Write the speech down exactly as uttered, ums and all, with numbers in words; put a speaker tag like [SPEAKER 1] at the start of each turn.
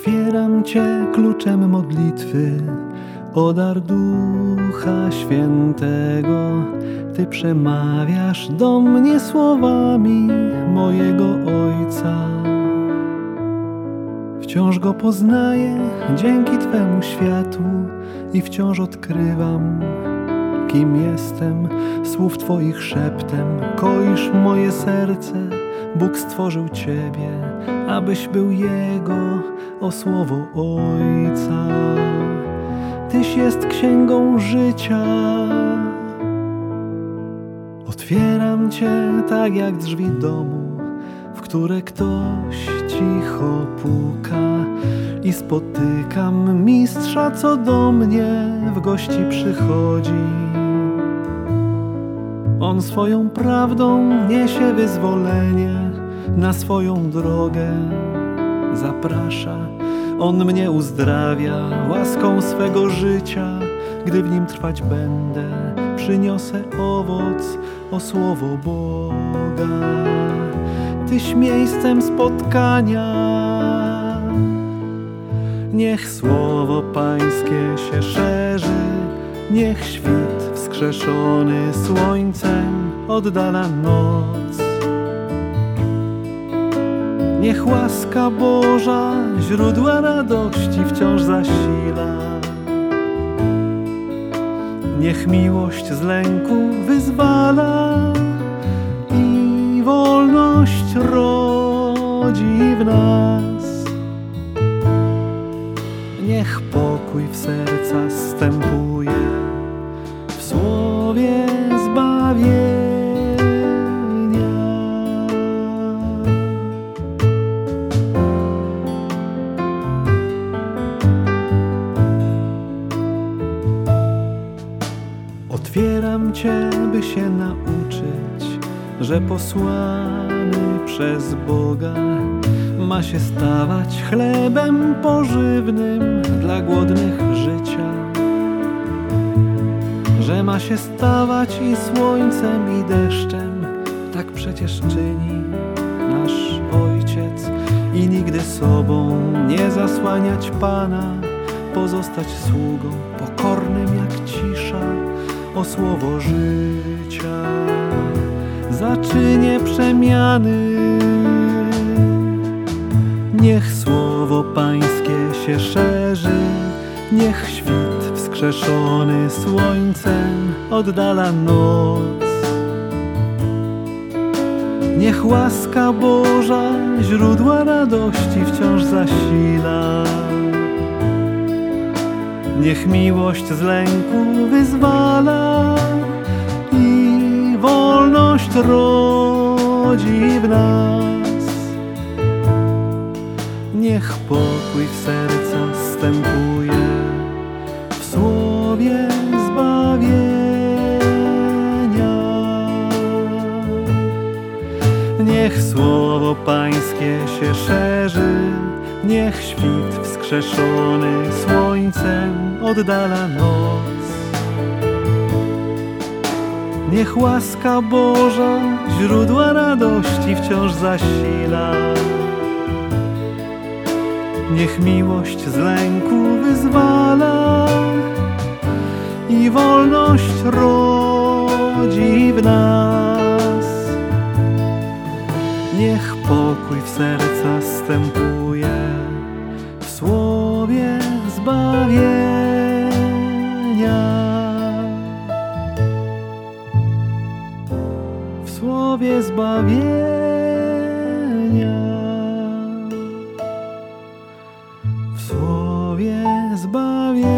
[SPEAKER 1] Otwieram Cię kluczem modlitwy, o dar Ducha Świętego. Ty przemawiasz do mnie słowami mojego Ojca. Wciąż Go poznaję dzięki Twemu światłu i wciąż odkrywam, kim jestem. Słów Twoich szeptem koisz moje serce. Bóg stworzył Ciebie, abyś był Jego, o słowo Ojca. Tyś jest księgą życia. Otwieram Cię tak jak drzwi domu, w które ktoś cicho puka, i spotykam mistrza, co do mnie w gości przychodzi. On swoją prawdą niesie wyzwolenie, na swoją drogę zaprasza. On mnie uzdrawia łaską swego życia. Gdy w nim trwać będę, przyniosę owoc, o słowo Boga. Tyś miejscem spotkania. Niech słowo Pańskie się szerzy, niech świt wskrzeszony słońcem oddala noc. Niech łaska Boża źródła radości wciąż zasila. Niech miłość z lęku wyzwala i wolność rodzi w nas. Niech pokój w serca zstępuje w słowie zbawienia. Otwieram Cię, by się nauczyć, że posłany przez Boga ma się stawać chlebem pożywnym dla głodnych życia. Że ma się stawać i słońcem, i deszczem, tak przecież czyni nasz Ojciec. I nigdy sobą nie zasłaniać Pana, pozostać sługą pokornym jak cisza, o słowo życia zaczynie przemiany. Niech słowo Pańskie się szerzy, niech świt wskrzeszony słońcem oddala noc. Niech łaska Boża źródła radości wciąż zasila. Niech miłość z lęku wyzwala i wolność rodzi w nas. Niech pokój w serca zstępuje w słowie zbawienia. Niech słowo Pańskie się szerzy, niech świt wskrzeszony słońcem oddala noc. Niech łaska Boża źródła radości wciąż zasila. Niech miłość z lęku wyzwala i wolność rodzi w nas. Niech pokój w serca zstępuje w słowie zbawienia. W słowie zbawienia. W słowie zbawienia.